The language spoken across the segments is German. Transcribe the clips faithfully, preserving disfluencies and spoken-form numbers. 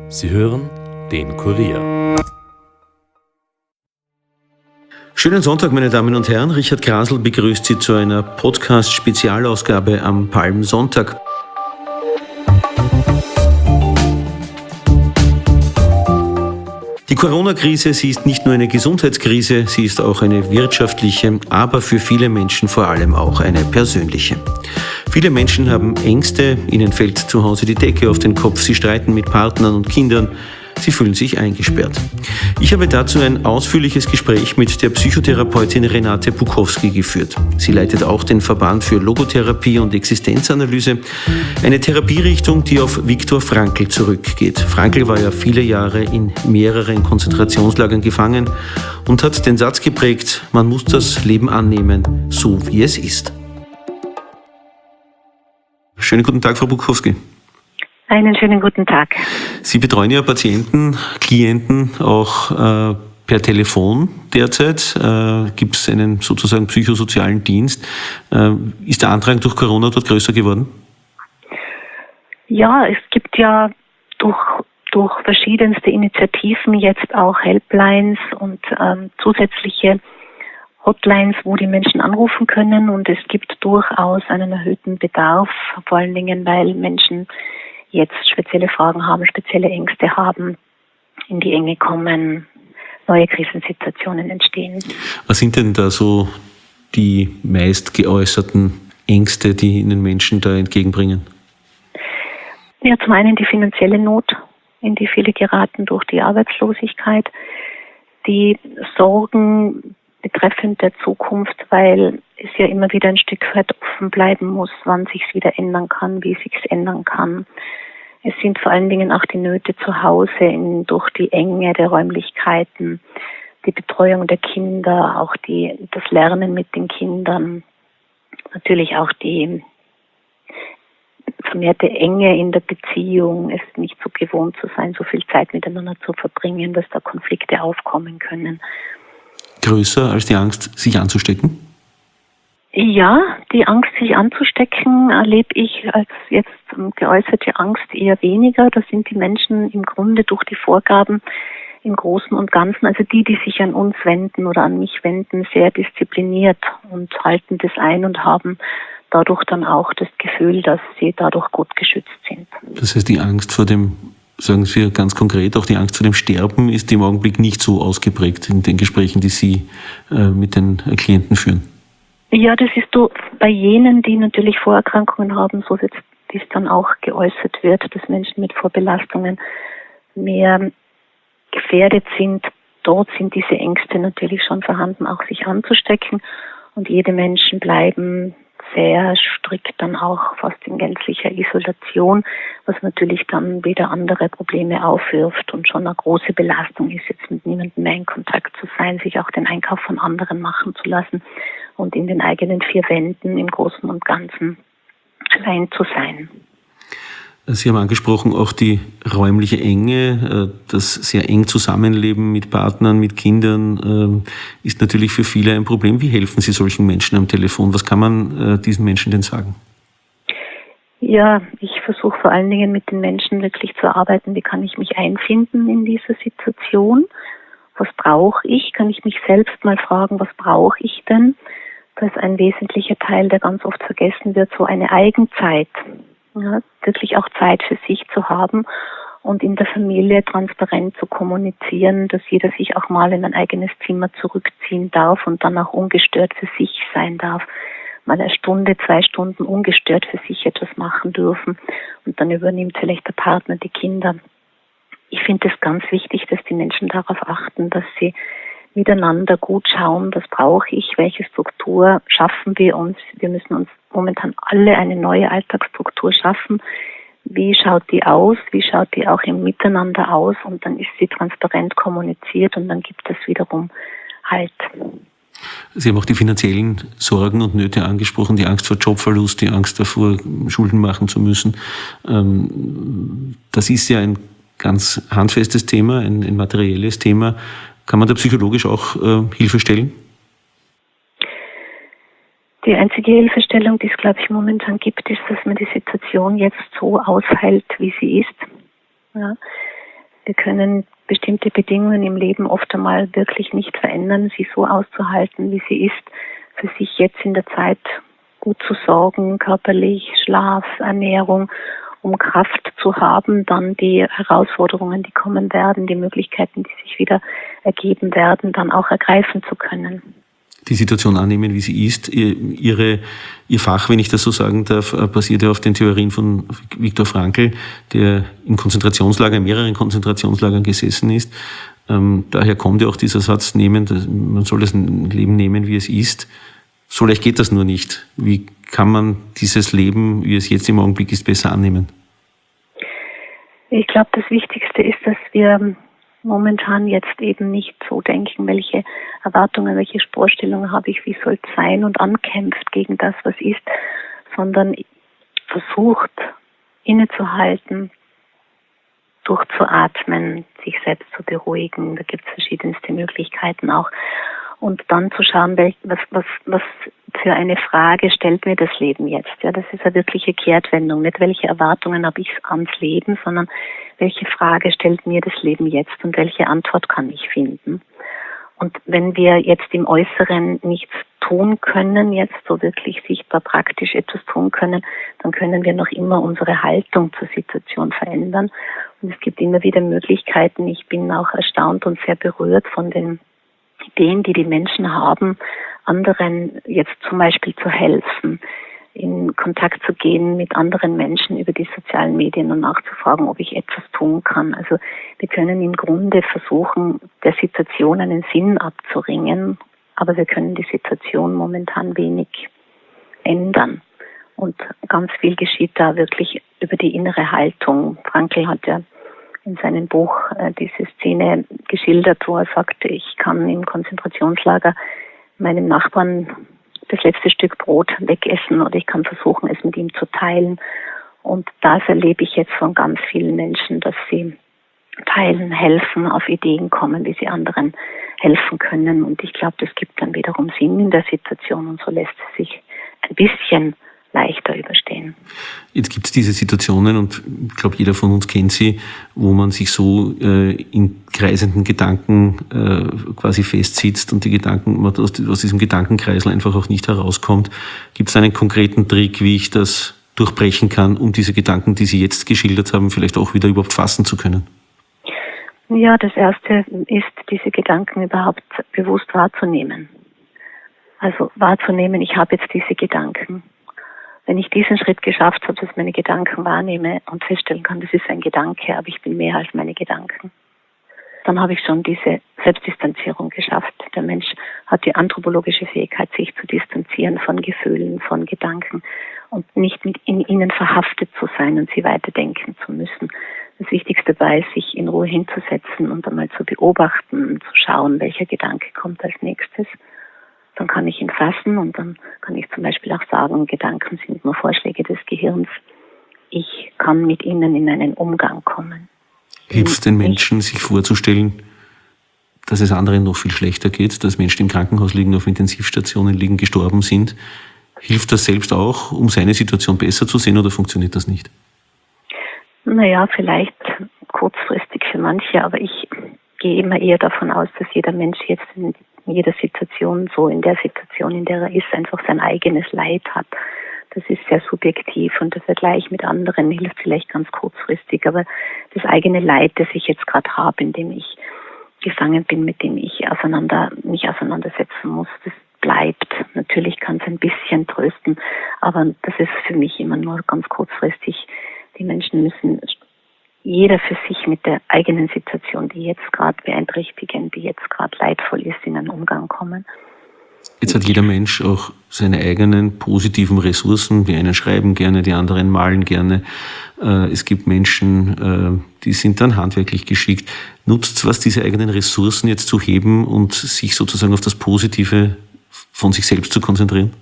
Sie hören den Kurier. Schönen Sonntag, meine Damen und Herren. Richard Grasl begrüßt Sie zu einer Podcast-Spezialausgabe am Palmsonntag. Die Corona-Krise, sie ist nicht nur eine Gesundheitskrise, sie ist auch eine wirtschaftliche, aber für viele Menschen vor allem auch eine persönliche. Viele Menschen haben Ängste, ihnen fällt zu Hause die Decke auf den Kopf, sie streiten mit Partnern und Kindern, sie fühlen sich eingesperrt. Ich habe dazu ein ausführliches Gespräch mit der Psychotherapeutin Renate Bukowski geführt. Sie leitet auch den Verband für Logotherapie und Existenzanalyse, eine Therapierichtung, die auf Viktor Frankl zurückgeht. Frankl war ja viele Jahre in mehreren Konzentrationslagern gefangen und hat den Satz geprägt, man muss das Leben annehmen, so wie es ist. Schönen guten Tag, Frau Bukowski. Einen schönen guten Tag. Sie betreuen ja Patienten, Klienten auch äh, per Telefon derzeit. Äh, Gibt es einen sozusagen psychosozialen Dienst? Äh, ist der Andrang durch Corona dort größer geworden? Ja, es gibt ja durch, durch verschiedenste Initiativen jetzt auch Helplines und ähm, zusätzliche Hotlines, wo die Menschen anrufen können. Und es gibt durchaus einen erhöhten Bedarf, vor allen Dingen, weil Menschen jetzt spezielle Fragen haben, spezielle Ängste haben, in die Enge kommen, neue Krisensituationen entstehen. Was sind denn da so die meist geäußerten Ängste, die Ihnen Menschen da entgegenbringen? Ja, zum einen die finanzielle Not, in die viele geraten durch die Arbeitslosigkeit, die Sorgen betreffend der Zukunft, weil es ja immer wieder ein Stück weit offen bleiben muss, wann sich's wieder ändern kann, wie sich's ändern kann. Es sind vor allen Dingen auch die Nöte zu Hause in, durch die Enge der Räumlichkeiten, die Betreuung der Kinder, auch die, das Lernen mit den Kindern, natürlich auch die vermehrte Enge in der Beziehung, es nicht so gewohnt zu sein, so viel Zeit miteinander zu verbringen, dass da Konflikte aufkommen können. Größer als die Angst, sich anzustecken? Ja, die Angst, sich anzustecken, erlebe ich als jetzt geäußerte Angst eher weniger. Da sind die Menschen im Grunde durch die Vorgaben im Großen und Ganzen, also die, die sich an uns wenden oder an mich wenden, sehr diszipliniert und halten das ein und haben dadurch dann auch das Gefühl, dass sie dadurch gut geschützt sind. Das heißt, die Angst vor dem, sagen wir ganz konkret, auch die Angst vor dem Sterben ist im Augenblick nicht so ausgeprägt in den Gesprächen, die Sie äh, mit den Klienten führen. Ja, das ist so bei jenen, die natürlich Vorerkrankungen haben, so wie es dann auch geäußert wird, dass Menschen mit Vorbelastungen mehr gefährdet sind. Dort sind diese Ängste natürlich schon vorhanden, auch sich anzustecken. Und jede Menschen bleiben sehr strikt dann auch fast in gänzlicher Isolation, was natürlich dann wieder andere Probleme aufwirft und schon eine große Belastung ist, jetzt mit niemandem mehr in Kontakt zu sein, sich auch den Einkauf von anderen machen zu lassen und in den eigenen vier Wänden im Großen und Ganzen allein zu sein. Sie haben angesprochen, auch die räumliche Enge, das sehr eng Zusammenleben mit Partnern, mit Kindern, ist natürlich für viele ein Problem. Wie helfen Sie solchen Menschen am Telefon? Was kann man diesen Menschen denn sagen? Ja, ich versuche vor allen Dingen mit den Menschen wirklich zu arbeiten. Wie kann ich mich einfinden in dieser Situation? Was brauche ich? Kann ich mich selbst mal fragen, was brauche ich denn? Das ist ein wesentlicher Teil, der ganz oft vergessen wird, so eine Eigenzeit. Ja, wirklich auch Zeit für sich zu haben und in der Familie transparent zu kommunizieren, dass jeder sich auch mal in ein eigenes Zimmer zurückziehen darf und dann auch ungestört für sich sein darf. Mal eine Stunde, zwei Stunden ungestört für sich etwas machen dürfen und dann übernimmt vielleicht der Partner die Kinder. Ich finde es ganz wichtig, dass die Menschen darauf achten, dass sie miteinander gut schauen, was brauche ich, welche Struktur schaffen wir uns. Wir müssen uns momentan alle eine neue Alltagsstruktur schaffen. Wie schaut die aus? Wie schaut die auch im Miteinander aus? Und dann ist sie transparent kommuniziert und dann gibt es wiederum Halt. Sie haben auch die finanziellen Sorgen und Nöte angesprochen, die Angst vor Jobverlust, die Angst davor, Schulden machen zu müssen. Das ist ja ein ganz handfestes Thema, ein, ein materielles Thema. Kann man da psychologisch auch äh, Hilfe stellen? Die einzige Hilfestellung, die es, glaube ich, momentan gibt, ist, dass man die Situation jetzt so aushält, wie sie ist. Ja. Wir können bestimmte Bedingungen im Leben oft einmal wirklich nicht verändern, sie so auszuhalten, wie sie ist, für sich jetzt in der Zeit gut zu sorgen, körperlich, Schlaf, Ernährung, um Kraft zu haben, dann die Herausforderungen, die kommen werden, die Möglichkeiten, die sich wieder ergeben werden, dann auch ergreifen zu können. Die Situation annehmen, wie sie ist. Ihre, Ihr Fach, wenn ich das so sagen darf, basiert ja auf den Theorien von Viktor Frankl, der im Konzentrationslager, in mehreren Konzentrationslagern gesessen ist. Ähm, daher kommt ja auch dieser Satz, nehmen, man soll das Leben nehmen, wie es ist. So leicht geht das nur nicht. Wie kann man dieses Leben, wie es jetzt im Augenblick ist, besser annehmen? Ich glaube, das Wichtigste ist, dass wir momentan jetzt eben nicht so denken, welche Erwartungen, welche Vorstellungen habe ich, wie soll es sein, und ankämpft gegen das, was ist, sondern versucht, innezuhalten, durchzuatmen, sich selbst zu beruhigen. Da gibt es verschiedenste Möglichkeiten auch. Und dann zu schauen, was, was, was für eine Frage stellt mir das Leben jetzt. Ja, das ist eine wirkliche Kehrtwendung. Nicht welche Erwartungen habe ich ans Leben, sondern welche Frage stellt mir das Leben jetzt und welche Antwort kann ich finden. Und wenn wir jetzt im Äußeren nichts tun können, jetzt so wirklich sichtbar praktisch etwas tun können, dann können wir noch immer unsere Haltung zur Situation verändern. Und es gibt immer wieder Möglichkeiten. Ich bin auch erstaunt und sehr berührt von den Ideen, die die Menschen haben, anderen jetzt zum Beispiel zu helfen, in Kontakt zu gehen mit anderen Menschen über die sozialen Medien und nachzufragen, ob ich etwas tun kann. Also wir können im Grunde versuchen, der Situation einen Sinn abzuringen, aber wir können die Situation momentan wenig ändern. Und ganz viel geschieht da wirklich über die innere Haltung. Frankl hat ja in seinem Buch äh, diese Szene geschildert, wo er sagte, ich kann im Konzentrationslager meinem Nachbarn das letzte Stück Brot wegessen oder ich kann versuchen, es mit ihm zu teilen. Und das erlebe ich jetzt von ganz vielen Menschen, dass sie teilen, helfen, auf Ideen kommen, wie sie anderen helfen können. Und ich glaube, das gibt dann wiederum Sinn in der Situation und so lässt es sich ein bisschen leichter überstehen. Jetzt gibt es diese Situationen, und ich glaube, jeder von uns kennt sie, wo man sich so äh, in kreisenden Gedanken äh, quasi festsitzt und die Gedanken, man aus, aus diesem Gedankenkreisel einfach auch nicht herauskommt. Gibt es einen konkreten Trick, wie ich das durchbrechen kann, um diese Gedanken, die Sie jetzt geschildert haben, vielleicht auch wieder überhaupt fassen zu können? Ja, das Erste ist, diese Gedanken überhaupt bewusst wahrzunehmen. Also wahrzunehmen, ich habe jetzt diese Gedanken. Wenn ich diesen Schritt geschafft habe, dass ich meine Gedanken wahrnehme und feststellen kann, das ist ein Gedanke, aber ich bin mehr als meine Gedanken, dann habe ich schon diese Selbstdistanzierung geschafft. Der Mensch hat die anthropologische Fähigkeit, sich zu distanzieren von Gefühlen, von Gedanken und nicht mit in ihnen verhaftet zu sein und sie weiterdenken zu müssen. Das Wichtigste dabei ist, sich in Ruhe hinzusetzen und einmal zu beobachten und zu schauen, welcher Gedanke kommt als nächstes. Dann kann ich ihn fassen und dann kann ich zum Beispiel auch sagen, Gedanken sind nur Vorschläge des Gehirns. Ich kann mit ihnen in einen Umgang kommen. Hilft es den Menschen, sich vorzustellen, dass es anderen noch viel schlechter geht, dass Menschen im Krankenhaus liegen, auf Intensivstationen liegen, gestorben sind? Hilft das selbst auch, um seine Situation besser zu sehen, oder funktioniert das nicht? Naja, vielleicht kurzfristig für manche, aber ich gehe immer eher davon aus, dass jeder Mensch jetzt in jeder Situation, so in der Situation, in der er ist, einfach sein eigenes Leid hat. Das ist sehr subjektiv und der Vergleich mit anderen hilft vielleicht ganz kurzfristig, aber das eigene Leid, das ich jetzt gerade habe, in dem ich gefangen bin, mit dem ich auseinander, mich auseinandersetzen muss, das bleibt. Natürlich kann es ein bisschen trösten, aber das ist für mich immer nur ganz kurzfristig. Die Menschen müssen jeder für sich mit der eigenen Situation, die jetzt gerade beeinträchtigend, die jetzt gerade leidvoll ist, in einen Umgang kommen. Jetzt hat jeder Mensch auch seine eigenen positiven Ressourcen. Die einen schreiben gerne, die anderen malen gerne. Es gibt Menschen, die sind dann handwerklich geschickt. Nutzt es was, diese eigenen Ressourcen jetzt zu heben und sich sozusagen auf das Positive von sich selbst zu konzentrieren?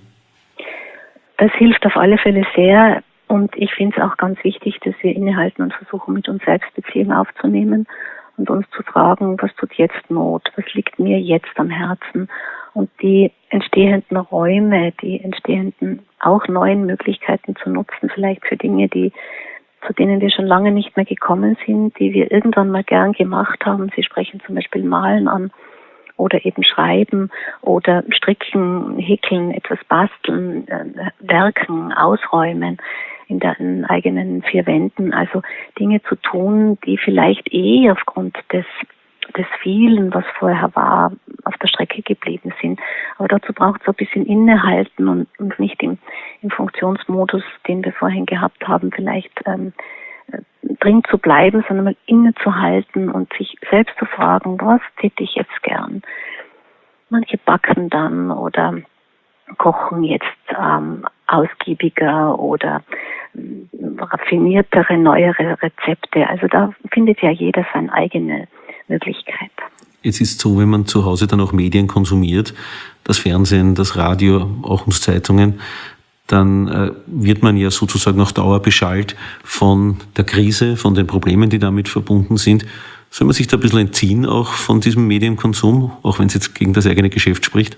Das hilft auf alle Fälle sehr. Und ich finde es auch ganz wichtig, dass wir innehalten und versuchen, mit uns selbst Beziehung aufzunehmen und uns zu fragen, was tut jetzt Not, was liegt mir jetzt am Herzen. Und die entstehenden Räume, die entstehenden auch neuen Möglichkeiten zu nutzen, vielleicht für Dinge, die zu denen wir schon lange nicht mehr gekommen sind, die wir irgendwann mal gern gemacht haben. Sie sprechen zum Beispiel Malen an oder eben Schreiben oder Stricken, Häkeln, etwas basteln, äh, werken, ausräumen in den eigenen vier Wänden. Also Dinge zu tun, die vielleicht eh aufgrund des des vielen, was vorher war, auf der Strecke geblieben sind. Aber dazu braucht es ein bisschen innehalten und, und nicht im, im Funktionsmodus, den wir vorhin gehabt haben, vielleicht ähm, drin zu bleiben, sondern mal innezuhalten und sich selbst zu fragen, was täte ich jetzt gern? Manche backen dann oder kochen jetzt ähm, ausgiebiger oder ähm, raffiniertere, neuere Rezepte. Also da findet ja jeder seine eigene Möglichkeit. Jetzt ist es so, wenn man zu Hause dann auch Medien konsumiert, das Fernsehen, das Radio, auch uns Zeitungen, dann äh, wird man ja sozusagen auf Dauer beschallt von der Krise, von den Problemen, die damit verbunden sind. Soll man sich da ein bisschen entziehen auch von diesem Medienkonsum, auch wenn es jetzt gegen das eigene Geschäft spricht?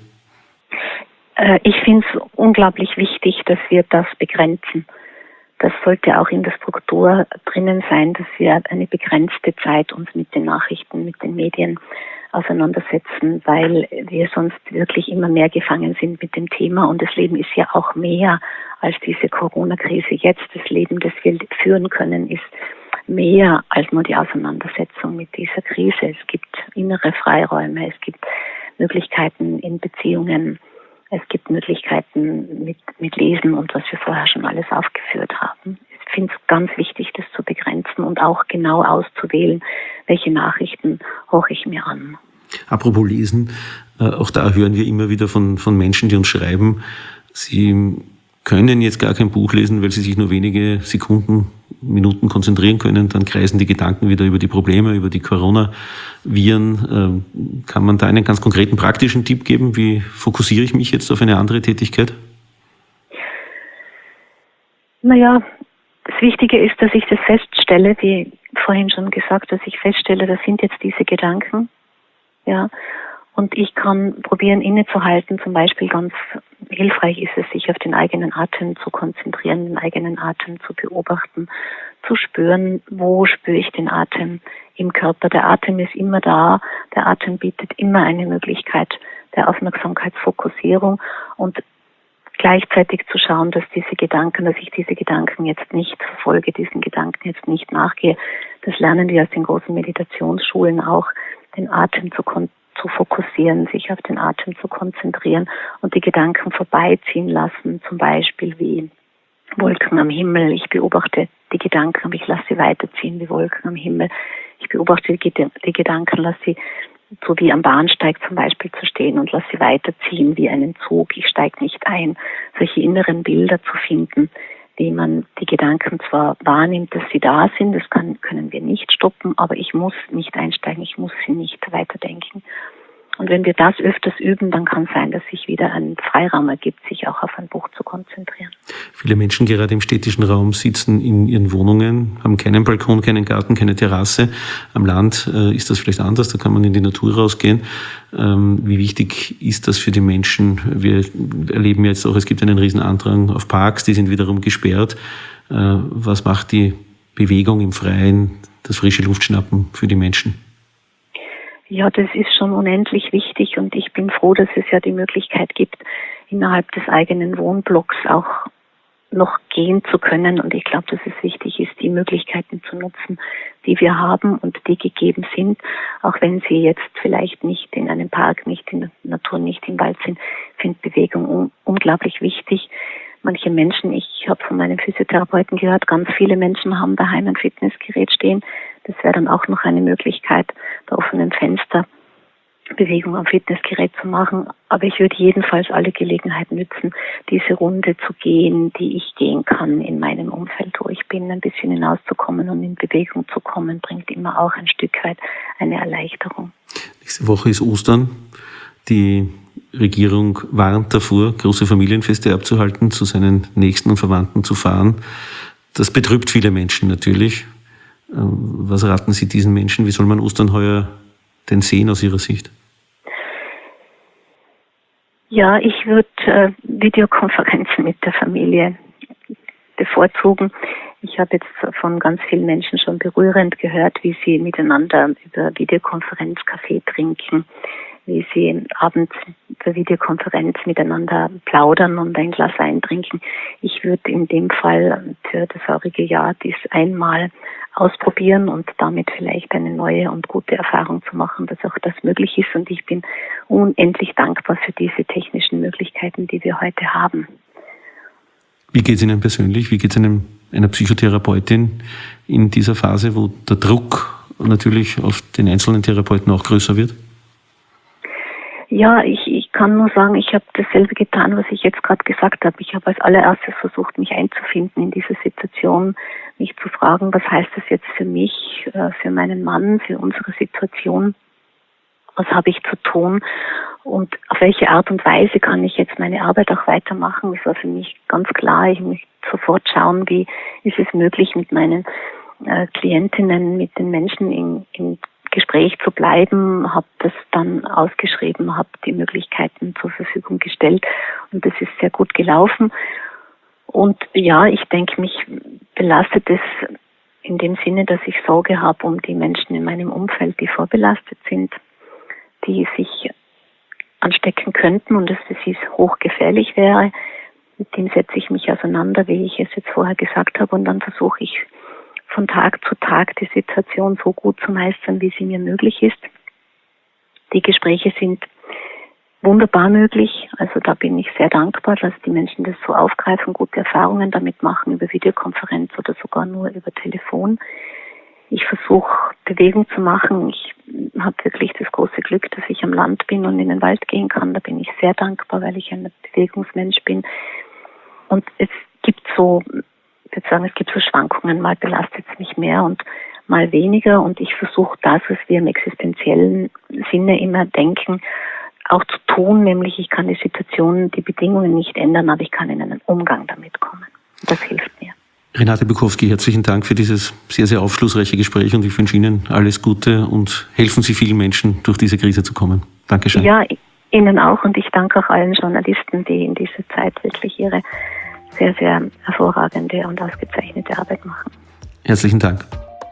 Äh, ich finde es unglaublich wichtig, dass wir das begrenzen. Das sollte auch in der Struktur drinnen sein, dass wir eine begrenzte Zeit uns mit den Nachrichten, mit den Medien auseinandersetzen, weil wir sonst wirklich immer mehr gefangen sind mit dem Thema. Und das Leben ist ja auch mehr als diese Corona-Krise jetzt. Das Leben, das wir führen können, ist mehr als nur die Auseinandersetzung mit dieser Krise. Es gibt innere Freiräume, es gibt Möglichkeiten in Beziehungen, es gibt Möglichkeiten mit, mit Lesen und was wir vorher schon alles aufgeführt haben. Ich finde es ganz wichtig, das zu begrenzen und auch genau auszuwählen, welche Nachrichten horche ich mir an. Apropos Lesen, äh, auch da hören wir immer wieder von, von Menschen, die uns schreiben, sie können jetzt gar kein Buch lesen, weil sie sich nur wenige Sekunden, Minuten konzentrieren können. Dann kreisen die Gedanken wieder über die Probleme, über die Coronaviren. Ähm, kann man da einen ganz konkreten praktischen Tipp geben? Wie fokussiere ich mich jetzt auf eine andere Tätigkeit? Naja, das Wichtige ist, dass ich das feststelle, wie vorhin schon gesagt, dass ich feststelle, das sind jetzt diese Gedanken. Ja. Und ich kann probieren, innezuhalten. Zum Beispiel ganz hilfreich ist es, sich auf den eigenen Atem zu konzentrieren, den eigenen Atem zu beobachten, zu spüren, wo spüre ich den Atem im Körper. Der Atem ist immer da. Der Atem bietet immer eine Möglichkeit der Aufmerksamkeitsfokussierung und gleichzeitig zu schauen, dass diese Gedanken, dass ich diese Gedanken jetzt nicht verfolge, diesen Gedanken jetzt nicht nachgehe. Das lernen wir aus den großen Meditationsschulen auch, den Atem zu kontrollieren. zu fokussieren, sich auf den Atem zu konzentrieren und die Gedanken vorbeiziehen lassen, zum Beispiel wie Wolken am Himmel. Ich beobachte die Gedanken, aber ich lasse sie weiterziehen wie Wolken am Himmel. Ich beobachte die Gedanken, lasse sie so wie am Bahnsteig zum Beispiel zu stehen und lasse sie weiterziehen wie einen Zug. Ich steige nicht ein. Solche inneren Bilder zu finden, wie man die Gedanken zwar wahrnimmt, dass sie da sind, das kann, können wir nicht stoppen, aber ich muss nicht einsteigen, ich muss sie nicht weiterdenken. Und wenn wir das öfters üben, dann kann es sein, dass sich wieder ein Freiraum ergibt, sich auch auf ein Buch zu konzentrieren. Viele Menschen gerade im städtischen Raum sitzen in ihren Wohnungen, haben keinen Balkon, keinen Garten, keine Terrasse. Am Land äh, ist das vielleicht anders, da kann man in die Natur rausgehen. Ähm, wie wichtig ist das für die Menschen? Wir erleben jetzt auch, es gibt einen riesen Andrang auf Parks, die sind wiederum gesperrt. Äh, was macht die Bewegung im Freien, das frische Luftschnappen für die Menschen? Ja, das ist schon unendlich wichtig und ich bin froh, dass es ja die Möglichkeit gibt, innerhalb des eigenen Wohnblocks auch noch gehen zu können. Und ich glaube, dass es wichtig ist, die Möglichkeiten zu nutzen, die wir haben und die gegeben sind, auch wenn sie jetzt vielleicht nicht in einem Park, nicht in der Natur, nicht im Wald sind. Ich finde Bewegung un- unglaublich wichtig. Manche Menschen, ich habe von meinem Physiotherapeuten gehört, ganz viele Menschen haben daheim ein Fitnessgerät stehen. Das wäre dann auch noch eine Möglichkeit, bei offenem Fenster Bewegung am Fitnessgerät zu machen. Aber ich würde jedenfalls alle Gelegenheit nützen, diese Runde zu gehen, die ich gehen kann in meinem Umfeld, wo ich bin. Ein bisschen hinauszukommen und in Bewegung zu kommen, bringt immer auch ein Stück weit eine Erleichterung. Nächste Woche ist Ostern. Die Regierung warnt davor, große Familienfeste abzuhalten, zu seinen Nächsten und Verwandten zu fahren. Das betrübt viele Menschen natürlich. Was raten Sie diesen Menschen? Wie soll man Ostern heuer denn sehen aus Ihrer Sicht? Ja, ich würde äh, Videokonferenzen mit der Familie bevorzugen. Ich habe jetzt von ganz vielen Menschen schon berührend gehört, wie sie miteinander über Videokonferenz Kaffee trinken, wie sie abends per Videokonferenz miteinander plaudern und ein Glas Wein trinken. Ich würde in dem Fall für das heurige Jahr dies einmal ausprobieren und damit vielleicht eine neue und gute Erfahrung zu machen, dass auch das möglich ist. Und ich bin unendlich dankbar für diese technischen Möglichkeiten, die wir heute haben. Wie geht es Ihnen persönlich? Wie geht es einem, einer Psychotherapeutin in dieser Phase, wo der Druck natürlich auf den einzelnen Therapeuten auch größer wird? Ja, ich, ich kann nur sagen, ich habe dasselbe getan, was ich jetzt gerade gesagt habe. Ich habe als allererstes versucht, mich einzufinden in diese Situation, mich zu fragen, was heißt das jetzt für mich, für meinen Mann, für unsere Situation, was habe ich zu tun und auf welche Art und Weise kann ich jetzt meine Arbeit auch weitermachen. Das war für mich ganz klar. Ich möchte sofort schauen, wie ist es möglich, mit meinen äh, Klientinnen, mit den Menschen in, in Gespräch zu bleiben, habe das dann ausgeschrieben, habe die Möglichkeiten zur Verfügung gestellt und das ist sehr gut gelaufen. Und ja, ich denke, mich belastet es in dem Sinne, dass ich Sorge habe um die Menschen in meinem Umfeld, die vorbelastet sind, die sich anstecken könnten und dass das hochgefährlich wäre. Mit dem setze ich mich auseinander, wie ich es jetzt vorher gesagt habe, und dann versuche ich von Tag zu Tag die Situation so gut zu meistern, wie sie mir möglich ist. Die Gespräche sind wunderbar möglich. Also da bin ich sehr dankbar, dass die Menschen das so aufgreifen, gute Erfahrungen damit machen über Videokonferenz oder sogar nur über Telefon. Ich versuche Bewegung zu machen. Ich habe wirklich das große Glück, dass ich am Land bin und in den Wald gehen kann. Da bin ich sehr dankbar, weil ich ein Bewegungsmensch bin. Und es gibt so Ich würde sagen, es gibt so Schwankungen, mal belastet es mich mehr und mal weniger, und ich versuche das, was wir im existenziellen Sinne immer denken, auch zu tun, nämlich ich kann die Situation, die Bedingungen nicht ändern, aber ich kann in einen Umgang damit kommen. Das hilft mir. Renate Bukowski, herzlichen Dank für dieses sehr, sehr aufschlussreiche Gespräch und ich wünsche Ihnen alles Gute und helfen Sie vielen Menschen, durch diese Krise zu kommen. Dankeschön. Ja, Ihnen auch, und ich danke auch allen Journalisten, die in dieser Zeit wirklich ihre sehr, sehr hervorragende und ausgezeichnete Arbeit machen. Herzlichen Dank.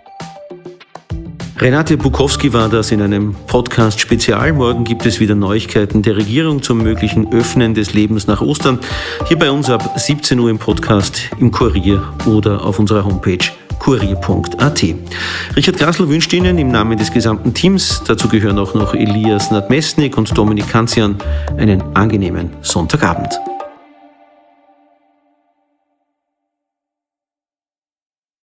Renate Bukowski war das in einem Podcast-Spezial. Morgen gibt es wieder Neuigkeiten der Regierung zum möglichen Öffnen des Lebens nach Ostern. Hier bei uns ab siebzehn Uhr im Podcast, im Kurier oder auf unserer Homepage kurier punkt a t. Richard Grassl wünscht Ihnen im Namen des gesamten Teams, dazu gehören auch noch Elias Nadmesnik und Dominik Kanzian, einen angenehmen Sonntagabend.